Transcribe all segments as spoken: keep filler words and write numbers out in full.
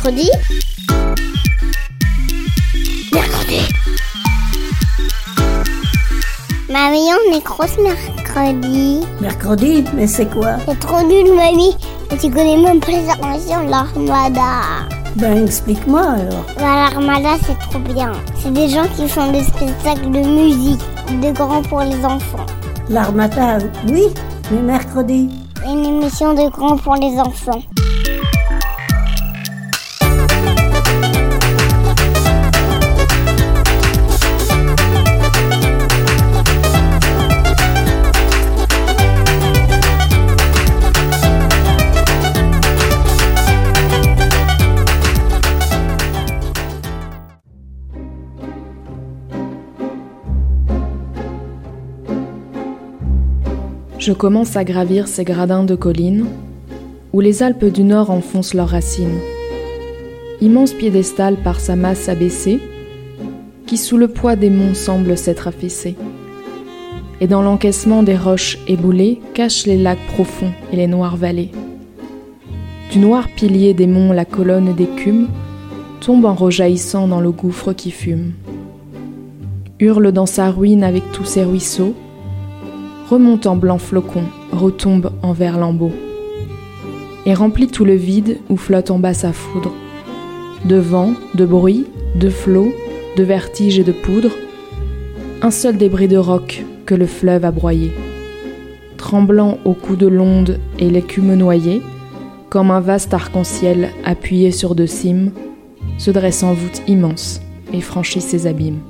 Mercredi. Mercredi. Mamie, on est grosse mercredi. Mercredi? Mais c'est quoi? C'est trop nul, mamie. Tu connais même pas les inventions de l'Armada. Ben, explique-moi alors. Bah, l'Armada, c'est trop bien. C'est des gens qui font des spectacles de musique, de grands pour les enfants. L'Armada, oui, mais mercredi. Une émission de grands pour les enfants. Je commence à gravir ces gradins de collines où les Alpes du Nord enfoncent leurs racines. Immense piédestal par sa masse abaissée, qui sous le poids des monts semble s'être affaissé. Et dans l'encaissement des roches éboulées cachent les lacs profonds et les noires vallées. Du noir pilier des monts la colonne d'écume tombe en rejaillissant dans le gouffre qui fume. Hurle dans sa ruine avec tous ses ruisseaux, remonte en blanc flocon, retombe en vert lambeau, et remplit tout le vide où flotte en bas sa foudre. De vent, de bruit, de flots, de vertige et de poudre, un seul débris de roc que le fleuve a broyé. Tremblant au coup de l'onde et l'écume noyée, comme un vaste arc-en-ciel appuyé sur deux cimes, se dresse en voûte immense et franchit ses abîmes.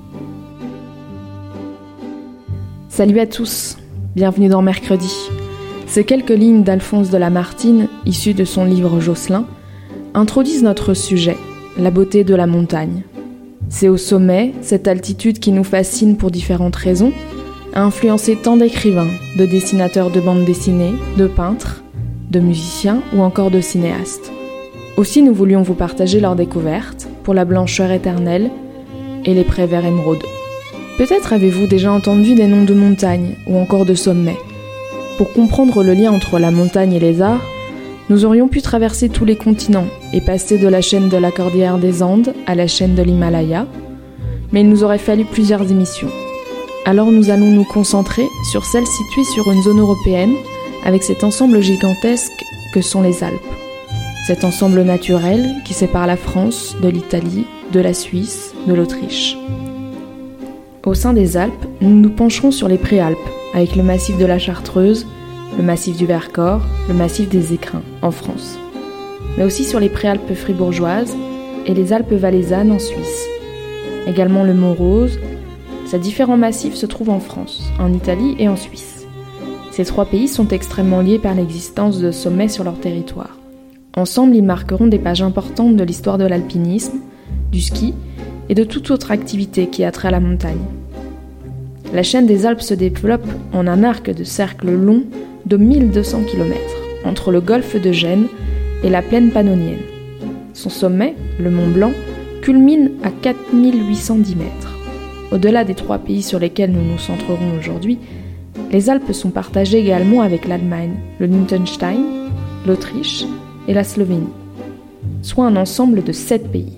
Salut à tous! Bienvenue dans Mercredi. Ces quelques lignes d'Alphonse de Lamartine, issues de son livre Josselin, introduisent notre sujet, la beauté de la montagne. C'est au sommet, cette altitude qui nous fascine pour différentes raisons, a influencé tant d'écrivains, de dessinateurs de bandes dessinées, de peintres, de musiciens ou encore de cinéastes. Aussi nous voulions vous partager leurs découvertes pour la blancheur éternelle et les prés verts émeraude. Peut-être avez-vous déjà entendu des noms de montagnes ou encore de sommets. Pour comprendre le lien entre la montagne et les arts, nous aurions pu traverser tous les continents et passer de la chaîne de la Cordillère des Andes à la chaîne de l'Himalaya, mais il nous aurait fallu plusieurs émissions. Alors nous allons nous concentrer sur celle située sur une zone européenne avec cet ensemble gigantesque que sont les Alpes. Cet ensemble naturel qui sépare la France de l'Italie, de la Suisse, de l'Autriche. Au sein des Alpes, nous nous pencherons sur les préalpes, avec le massif de la Chartreuse, le massif du Vercors, le massif des Écrins, en France. Mais aussi sur les préalpes fribourgeoises et les Alpes valaisannes en Suisse. Également le Mont Rose. Ces différents massifs se trouvent en France, en Italie et en Suisse. Ces trois pays sont extrêmement liés par l'existence de sommets sur leur territoire. Ensemble, ils marqueront des pages importantes de l'histoire de l'alpinisme, du ski et de toute autre activité qui a trait à la montagne. La chaîne des Alpes se développe en un arc de cercle long de mille deux cents kilomètres, entre le golfe de Gênes et la plaine pannonienne. Son sommet, le Mont Blanc, culmine à quatre mille huit cent dix mètres. Au-delà des trois pays sur lesquels nous nous centrerons aujourd'hui, les Alpes sont partagées également avec l'Allemagne, le Liechtenstein, l'Autriche et la Slovénie, soit un ensemble de sept pays.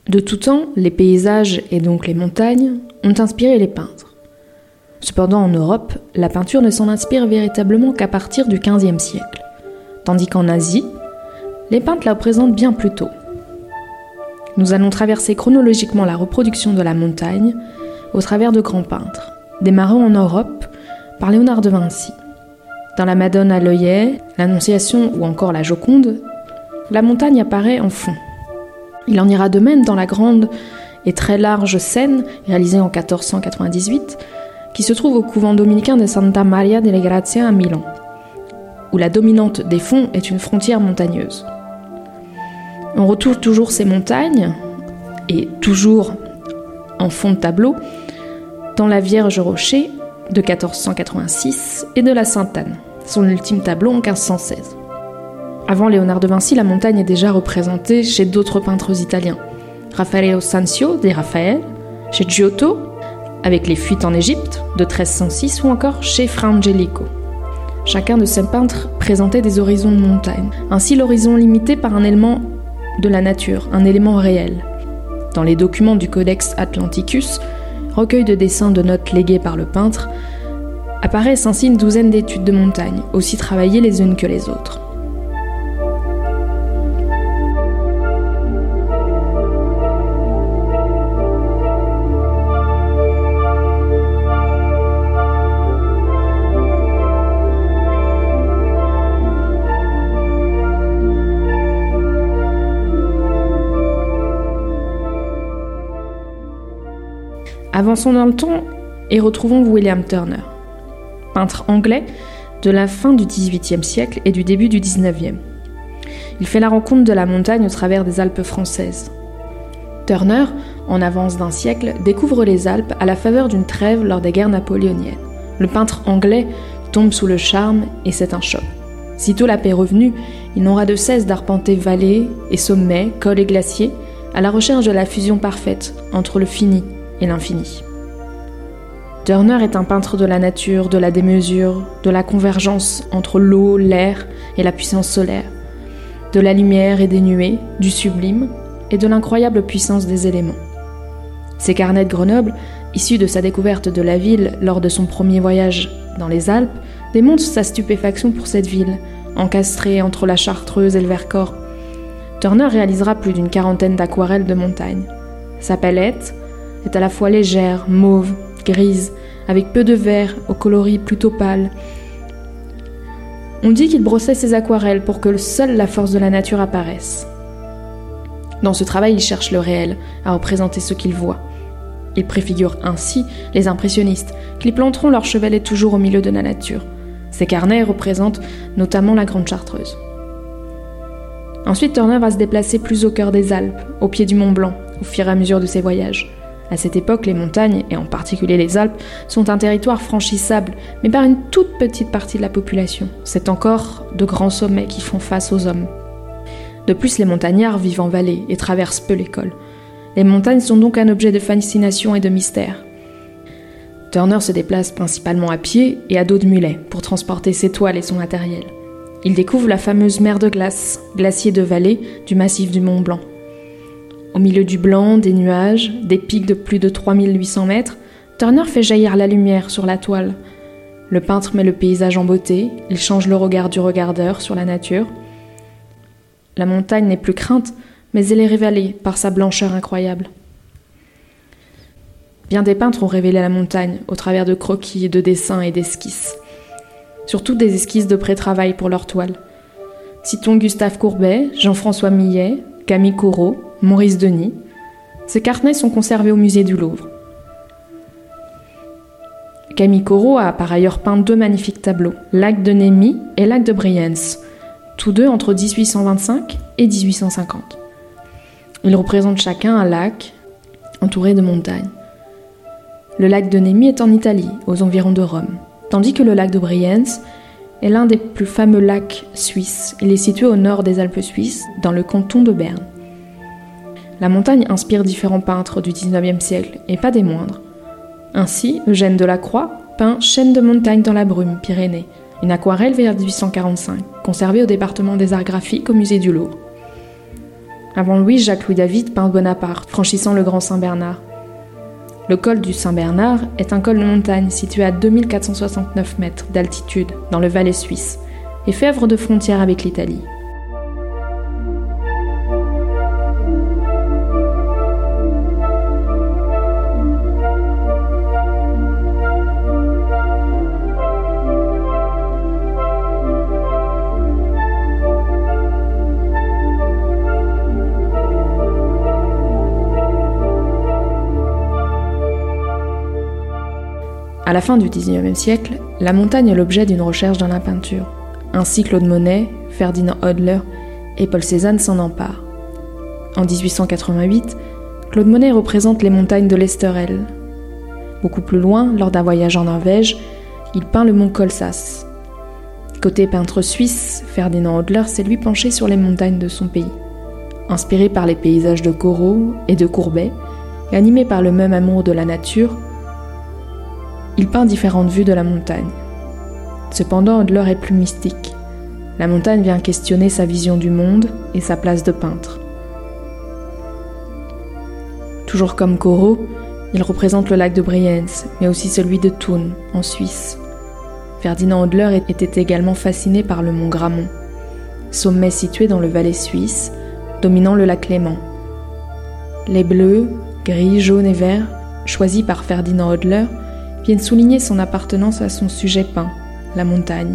De tout temps, les paysages, et donc les montagnes, ont inspiré les peintres. Cependant, en Europe, la peinture ne s'en inspire véritablement qu'à partir du quinzième siècle, tandis qu'en Asie, les peintres la représentent bien plus tôt. Nous allons traverser chronologiquement la reproduction de la montagne au travers de grands peintres, démarrant en Europe par Léonard de Vinci. Dans la Madone à l'œillet, l'Annonciation ou encore la Joconde, la montagne apparaît en fond. Il en ira de même dans la grande et très large scène réalisée en quatorze cent quatre-vingt-dix-huit, qui se trouve au couvent dominicain de Santa Maria delle Grazie à Milan, où la dominante des fonds est une frontière montagneuse. On retrouve toujours ces montagnes, et toujours en fond de tableau, dans la Vierge Rocher de quatorze cent quatre-vingt-six et de la Sainte-Anne, son ultime tableau en quinze cent seize. Avant Léonard de Vinci, la montagne est déjà représentée chez d'autres peintres italiens. Raffaello Sanzio, des Raphaël, chez Giotto, avec les fuites en Égypte, de treize cent six, ou encore chez Fra Angelico. Chacun de ces peintres présentait des horizons de montagne. Ainsi, l'horizon limité par un élément de la nature, un élément réel. Dans les documents du Codex Atlanticus, recueil de dessins de notes légués par le peintre, apparaissent ainsi une douzaine d'études de montagne, aussi travaillées les unes que les autres. Avançons dans le temps et retrouvons William Turner, peintre anglais de la fin du dix-huitième siècle et du début du dix-neuvième. Il fait la rencontre de la montagne au travers des Alpes françaises. Turner, en avance d'un siècle, découvre les Alpes à la faveur d'une trêve lors des guerres napoléoniennes. Le peintre anglais tombe sous le charme et c'est un choc. Sitôt la paix revenue, il n'aura de cesse d'arpenter vallées et sommets, cols et glaciers, à la recherche de la fusion parfaite entre le fini et l'infini. Turner est un peintre de la nature, de la démesure, de la convergence entre l'eau, l'air et la puissance solaire, de la lumière et des nuées, du sublime et de l'incroyable puissance des éléments. Ses carnets de Grenoble, issus de sa découverte de la ville lors de son premier voyage dans les Alpes, démontrent sa stupéfaction pour cette ville, encastrée entre la Chartreuse et le Vercors. Turner réalisera plus d'une quarantaine d'aquarelles de montagne. Sa palette est à la fois légère, mauve, grise, avec peu de vert, au coloris plutôt pâle. On dit qu'il brossait ses aquarelles pour que seule la force de la nature apparaisse. Dans ce travail, il cherche le réel, à représenter ce qu'il voit. Il préfigure ainsi les impressionnistes, qui planteront leur chevalet toujours au milieu de la nature. Ces carnets représentent notamment la Grande Chartreuse. Ensuite, Turner va se déplacer plus au cœur des Alpes, au pied du Mont Blanc, au fur et à mesure de ses voyages. À cette époque, les montagnes, et en particulier les Alpes, sont un territoire franchissable, mais par une toute petite partie de la population. C'est encore de grands sommets qui font face aux hommes. De plus, les montagnards vivent en vallée et traversent peu les cols. Les montagnes sont donc un objet de fascination et de mystère. Turner se déplace principalement à pied et à dos de mulet pour transporter ses toiles et son matériel. Il découvre la fameuse mer de glace, glacier de vallée du massif du Mont Blanc. Au milieu du blanc, des nuages, des pics de plus de trois mille huit cents mètres, Turner fait jaillir la lumière sur la toile. Le peintre met le paysage en beauté, il change le regard du regardeur sur la nature. La montagne n'est plus crainte, mais elle est révélée par sa blancheur incroyable. Bien des peintres ont révélé la montagne au travers de croquis, de dessins et d'esquisses. Surtout des esquisses de pré-travail pour leurs toiles. Citons Gustave Courbet, Jean-François Millet, Camille Corot, Maurice Denis. Ces carnets sont conservés au musée du Louvre. Camille Corot a par ailleurs peint deux magnifiques tableaux, Lac de Nemi et Lac de Brienz, tous deux entre dix-huit cent vingt-cinq et dix-huit cent cinquante. Ils représentent chacun un lac entouré de montagnes. Le lac de Nemi est en Italie, aux environs de Rome, tandis que le lac de Brienz est l'un des plus fameux lacs suisses. Il est situé au nord des Alpes suisses, dans le canton de Berne. La montagne inspire différents peintres du dix-neuvième siècle, et pas des moindres. Ainsi, Eugène Delacroix peint Chaîne de montagne dans la brume, Pyrénées, une aquarelle vers dix-huit cent quarante-cinq, conservée au département des arts graphiques au musée du Louvre. Avant lui, Jacques-Louis David peint Bonaparte, franchissant le Grand Saint-Bernard. Le col du Saint-Bernard est un col de montagne situé à deux mille quatre cent soixante-neuf mètres d'altitude dans le Valais suisse et fait œuvre de frontière avec l'Italie. À la fin du dix-neuvième siècle, la montagne est l'objet d'une recherche dans la peinture. Ainsi, Claude Monet, Ferdinand Hodler et Paul Cézanne s'en emparent. En dix-huit cent quatre-vingt-huit, Claude Monet représente les montagnes de l'Esterel. Beaucoup plus loin, lors d'un voyage en Norvège, il peint le mont Kolsas. Côté peintre suisse, Ferdinand Hodler s'est lui penché sur les montagnes de son pays. Inspiré par les paysages de Corot et de Courbet, et animé par le même amour de la nature, il peint différentes vues de la montagne. Cependant, Hodler est plus mystique. La montagne vient questionner sa vision du monde et sa place de peintre. Toujours comme Corot, il représente le lac de Brienz, mais aussi celui de Thun, en Suisse. Ferdinand Hodler était également fasciné par le mont Grammont, sommet situé dans le Valais suisse, dominant le lac Léman. Les bleus, gris, jaunes et verts, choisis par Ferdinand Hodler, viennent souligner son appartenance à son sujet peint, la montagne.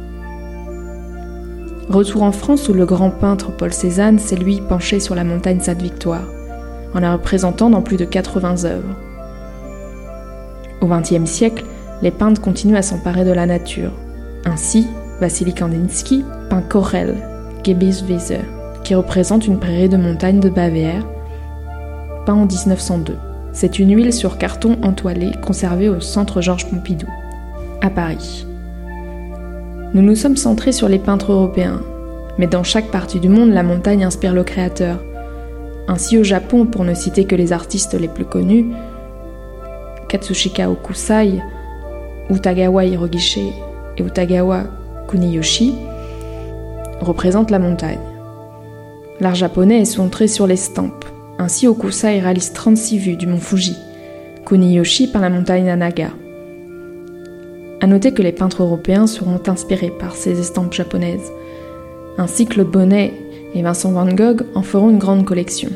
Retour en France où le grand peintre Paul Cézanne s'est lui penché sur la montagne Sainte-Victoire, en la représentant dans plus de quatre-vingts œuvres. Au vingtième siècle, les peintres continuent à s'emparer de la nature. Ainsi, Vassili Kandinsky peint Korel, Gebirgsweser, qui représente une prairie de montagne de Bavière, peint en dix-neuf cent deux. C'est une huile sur carton entoilé conservée au Centre Georges Pompidou, à Paris. Nous nous sommes centrés sur les peintres européens, mais dans chaque partie du monde, la montagne inspire le créateur. Ainsi au Japon, pour ne citer que les artistes les plus connus, Katsushika Hokusai, Utagawa Hirogishi et Utagawa Kuniyoshi représentent la montagne. L'art japonais est centré sur l'estampes. Ainsi, Hokusai réalise trente-six vues du mont Fuji, Kuniyoshi par la montagne Nanaga. À noter que les peintres européens seront inspirés par ces estampes japonaises. Ainsi, Claude Monet et Vincent van Gogh en feront une grande collection.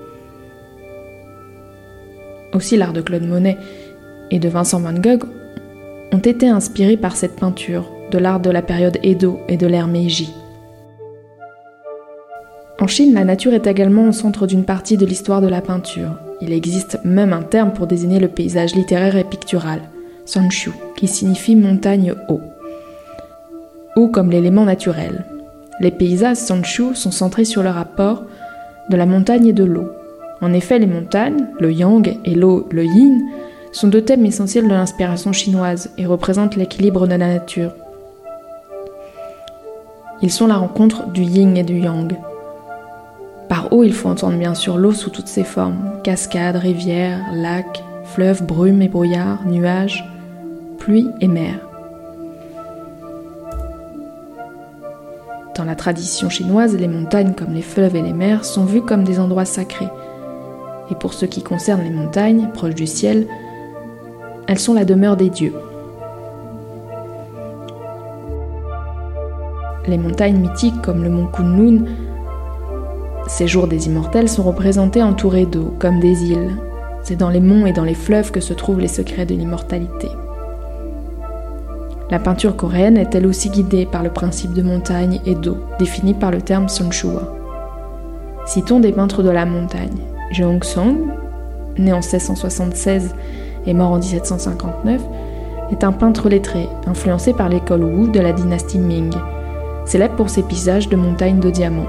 Aussi, l'art de Claude Monet et de Vincent van Gogh ont été inspirés par cette peinture, de l'art de la période Edo et de l'ère Meiji. En Chine, la nature est également au centre d'une partie de l'histoire de la peinture. Il existe même un terme pour désigner le paysage littéraire et pictural, Sanshu, qui signifie montagne haut. Haut comme l'élément naturel. Les paysages Sanshu sont centrés sur le rapport de la montagne et de l'eau. En effet, les montagnes, le yang, et l'eau, le yin, sont deux thèmes essentiels de l'inspiration chinoise et représentent l'équilibre de la nature. Ils sont la rencontre du yin et du yang. Par eau, il faut entendre bien sûr l'eau sous toutes ses formes, cascades, rivières, lacs, fleuves, brumes et brouillards, nuages, pluie et mer. Dans la tradition chinoise, les montagnes comme les fleuves et les mers sont vues comme des endroits sacrés. Et pour ce qui concerne les montagnes, proches du ciel, elles sont la demeure des dieux. Les montagnes mythiques comme le mont Kunlun, séjour des immortels, sont représentées entourées d'eau, comme des îles. C'est dans les monts et dans les fleuves que se trouvent les secrets de l'immortalité. La peinture coréenne est elle aussi guidée par le principe de montagne et d'eau, défini par le terme Sonshua. Citons des peintres de la montagne. Jeong Song, né en seize cent soixante-seize et mort en dix-sept cent cinquante-neuf, est un peintre lettré, influencé par l'école Wu de la dynastie Ming, célèbre pour ses paysages de montagnes de diamants.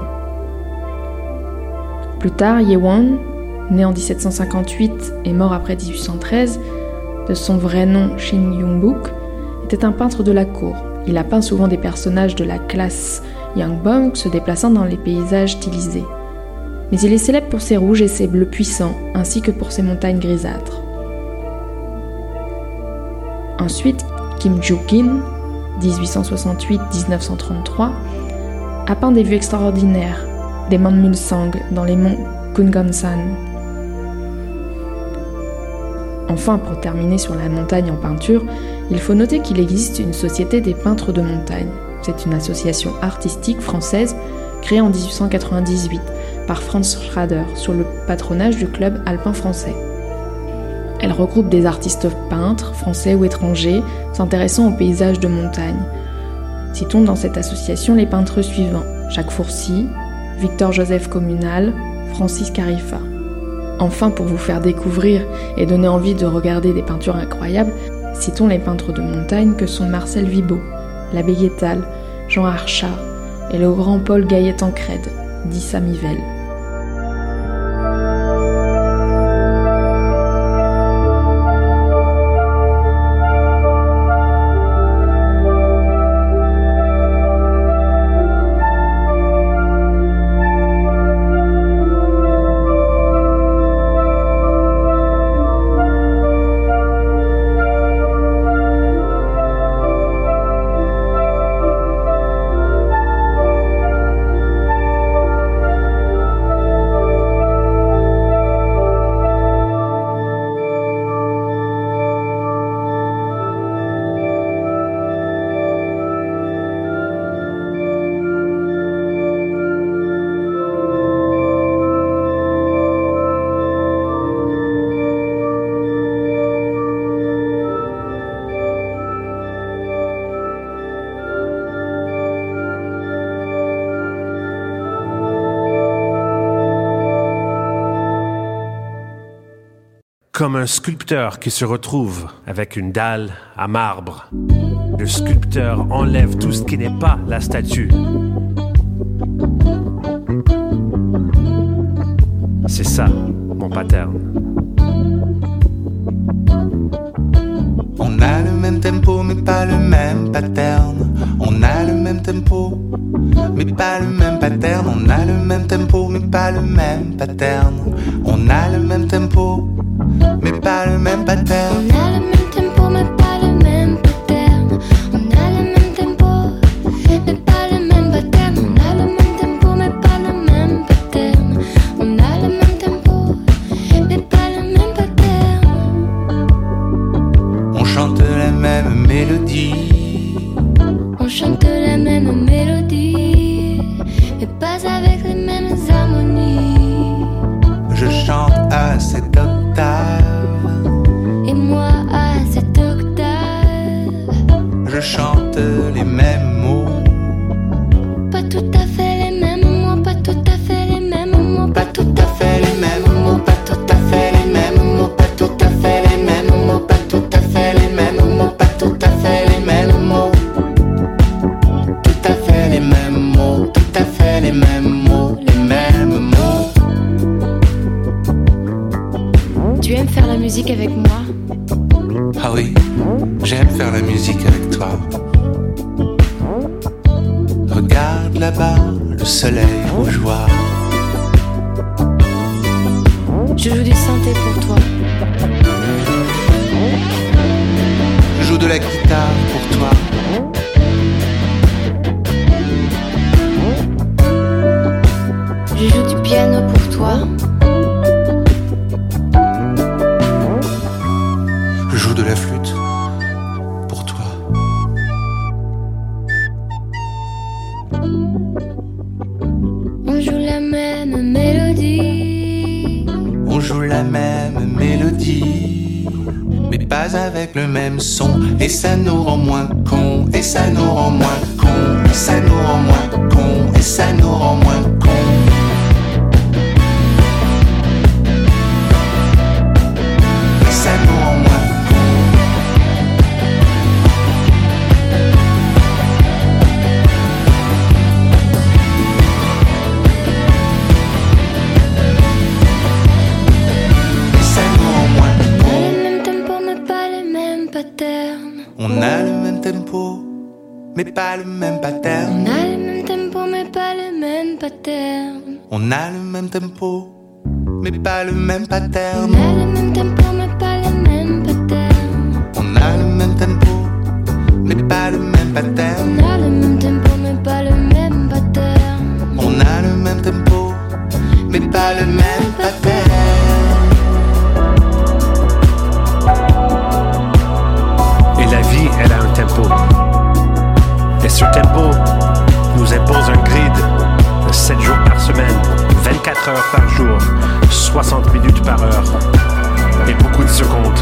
Plus tard, Ye Wan, né en dix-sept cent cinquante-huit et mort après dix-huit cent treize, de son vrai nom Shin Yong-buk, était un peintre de la cour. Il a peint souvent des personnages de la classe Yangbong se déplaçant dans les paysages stylisés. Mais il est célèbre pour ses rouges et ses bleus puissants, ainsi que pour ses montagnes grisâtres. Ensuite, Kim Joo-kin, dix-huit cent soixante-huit à dix-neuf cent trente-trois, a peint des vues extraordinaires, des Manmulsang dans les monts Kungansan. Enfin, pour terminer sur la montagne en peinture, il faut noter qu'il existe une société des peintres de montagne. C'est une association artistique française créée en dix-huit cent quatre-vingt-dix-huit par Franz Schrader sur le patronage du Club alpin français. Elle regroupe des artistes peintres, français ou étrangers, s'intéressant aux paysages de montagne. Citons dans cette association les peintres suivants: Jacques Fourcy, Victor-Joseph Communal, Francis Carifa. Enfin, pour vous faire découvrir et donner envie de regarder des peintures incroyables, citons les peintres de montagne que sont Marcel Vibaud, l'abbé Guétal, Jean Archat et le grand Paul Gaillet-Tancrède, dit Samivelle. Comme un sculpteur qui se retrouve avec une dalle à marbre. Le sculpteur enlève tout ce qui n'est pas la statue. C'est ça, mon pattern. On a le même tempo, mais pas le même pattern. On a le même tempo, mais pas le même pattern. On a le même tempo, mais pas le même pattern. On a le même tempo, mais pas le même pattern. On a le même tempo, mais pas le même pattern. On a le même tempo, mais pas le même pattern. On a le même tempo, mais pas le même pattern. On a le même tempo, mais pas le même pattern. On chante la même mélodie. On chante la même mélodie, mais pas avec les mêmes harmonies. Je chante à cette octave, et moi à cette octave. je chante les mêmes mots. Pas tout à fait les mêmes mots, pas tout à fait les mêmes mots, Pas tout à fait les mêmes mots, pas tout à fait les mêmes mots, pas tout à fait les mêmes mots, pas tout à fait les mêmes mots, pas tout à fait les mêmes mots. Tout à fait les mêmes mots, tout à fait les mêmes mots, les mêmes mots. Tu aimes faire la musique avec moi? Ah oui, j'aime faire la musique avec toi. Regarde là-bas, le soleil rougeoir. Je joue du synthé pour toi. Je joue de la guitare pour toi. Je joue du piano pour toi. Je joue de la flûte pour toi. On joue la même mélodie. On joue la même mélodie, mais pas avec le même son. Et ça nous rend moins cons, et ça nous rend moins cons, et ça nous rend moins cons, et ça nous rend moins cons. Et ça nous rend moins On a le même tempo, mais pas le même pattern. On a le même tempo, mais pas le même pattern. On a le même tempo, mais pas le même pattern. On a le même tempo, mais pas le même pattern. On a le même tempo, mais pas le même pattern. On a le même tempo, mais pas le même pattern. On a le même tempo, ce tempo nous impose un grid de sept jours par semaine, vingt-quatre heures par jour, soixante minutes par heure et beaucoup de secondes.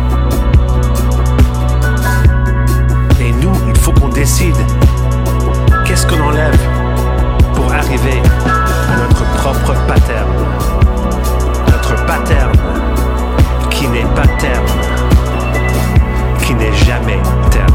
Et nous, il faut qu'on décide qu'est-ce qu'on enlève pour arriver à notre propre pattern. Notre pattern qui n'est pas terme, qui n'est jamais terme.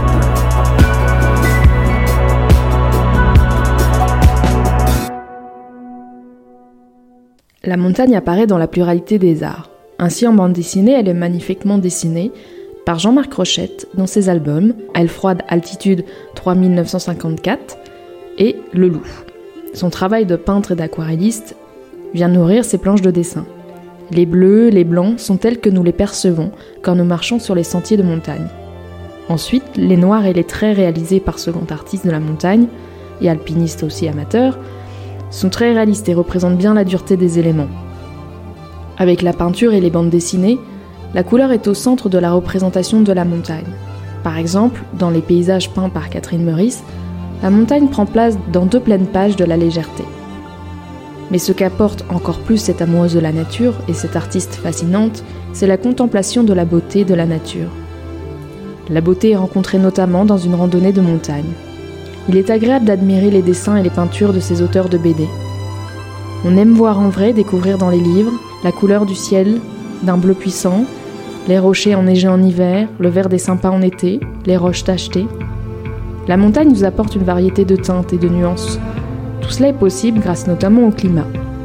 La montagne apparaît dans la pluralité des arts. Ainsi, en bande dessinée, elle est magnifiquement dessinée par Jean-Marc Rochette dans ses albums Aile froide, altitude trois mille neuf cent cinquante-quatre et Le Loup. Son travail de peintre et d'aquarelliste vient nourrir ses planches de dessin. Les bleus, les blancs sont tels que nous les percevons quand nous marchons sur les sentiers de montagne. Ensuite, les noirs et les traits réalisés par ce grand artiste de la montagne, et alpiniste aussi amateur, sont très réalistes et représentent bien la dureté des éléments. Avec la peinture et les bandes dessinées, la couleur est au centre de la représentation de la montagne. Par exemple, dans les paysages peints par Catherine Meurice, la montagne prend place dans deux pleines pages de la légèreté. Mais ce qu'apporte encore plus cette amoureuse de la nature et cette artiste fascinante, c'est la contemplation de la beauté de la nature. La beauté est rencontrée notamment dans une randonnée de montagne. Il est agréable d'admirer les dessins et les peintures de ces auteurs de B D. On aime voir en vrai, découvrir dans les livres, la couleur du ciel, d'un bleu puissant, les rochers enneigés en hiver, le vert des sympas en été, les roches tachetées. La montagne nous apporte une variété de teintes et de nuances. Tout cela est possible grâce notamment au climat.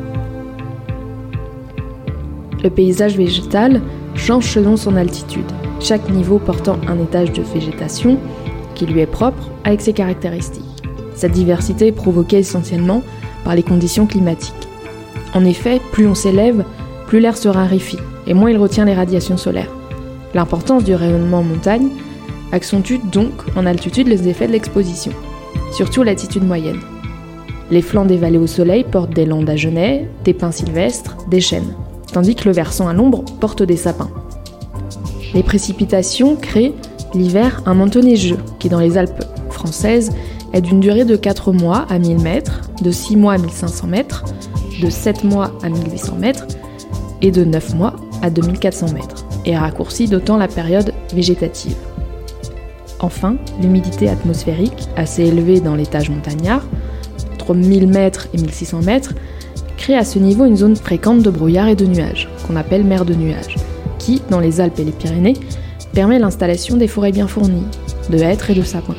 Le paysage végétal change selon son altitude, chaque niveau portant un étage de végétation qui lui est propre avec ses caractéristiques. Cette diversité est provoquée essentiellement par les conditions climatiques. En effet, plus on s'élève, plus l'air se raréfie et moins il retient les radiations solaires. L'importance du rayonnement en montagne accentue donc en altitude les effets de l'exposition, surtout à l'altitude moyenne. Les flancs des vallées au soleil portent des landes à genêts, des pins sylvestres, des chênes, tandis que le versant à l'ombre porte des sapins. Les précipitations créent l'hiver un manteau neigeux qui, dans les Alpes françaises, est d'une durée de quatre mois à mille mètres, de six mois à mille cinq cents mètres, de sept mois à mille huit cents mètres et de neuf mois à deux mille quatre cents mètres, et raccourcit d'autant la période végétative. Enfin, l'humidité atmosphérique, assez élevée dans l'étage montagnard, entre mille mètres et mille six cents mètres, crée à ce niveau une zone fréquente de brouillard et de nuages, qu'on appelle mer de nuages, qui, dans les Alpes et les Pyrénées, permet l'installation des forêts bien fournies, de hêtres et de sapins.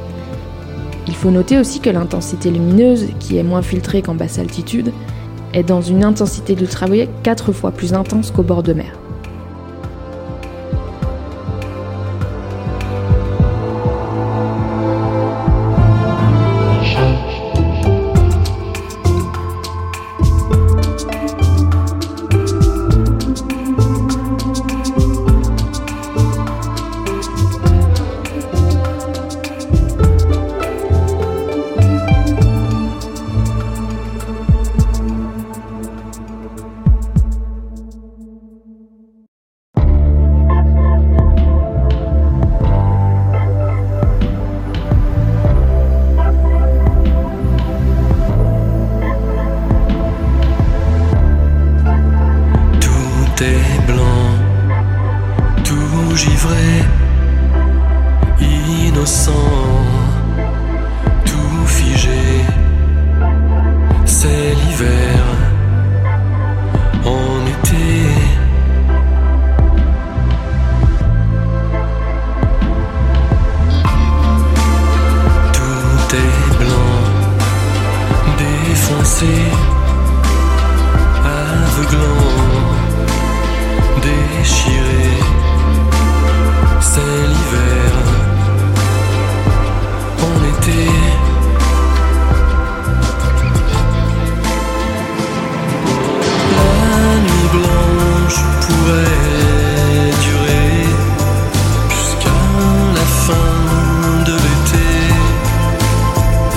Il faut noter aussi que l'intensité lumineuse, qui est moins filtrée qu'en basse altitude, est dans une intensité d'ultraviolet quatre fois plus intense qu'au bord de mer.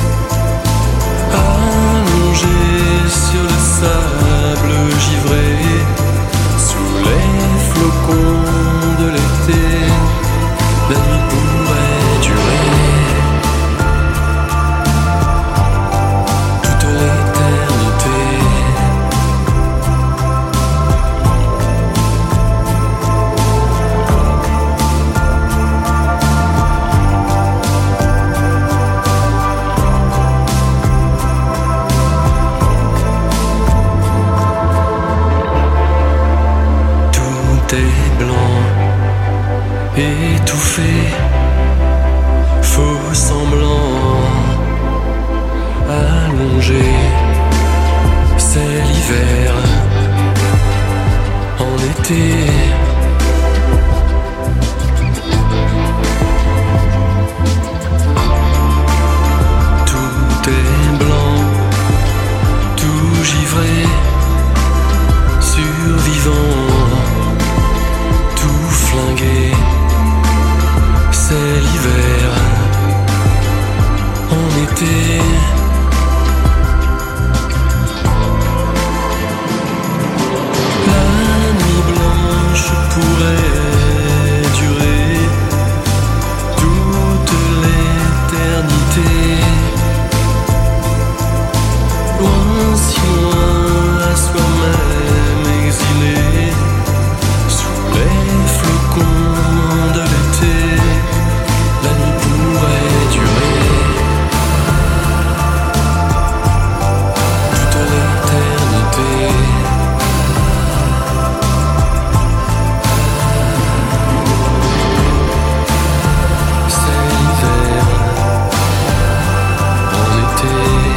Allongé sur le sable givré. semblant allongé. C'est l'hiver en été. Tout est blanc, tout givré, survivant, tout flingué. C'est l'hiver en été. La nuit blanche pourrait durer toute l'éternité. Loin, si loin, à soi-même exilé, sous les flocons de l'été, la nuit pourrait durer toute l'éternité. C'est l'hiver en été.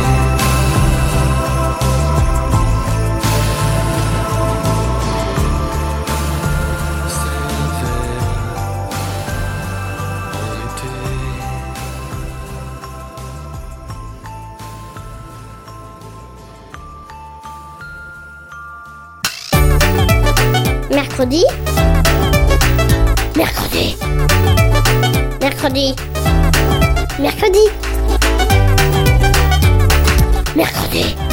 Mercredi. Mercredi. Mercredi. Mercredi. Mercredi.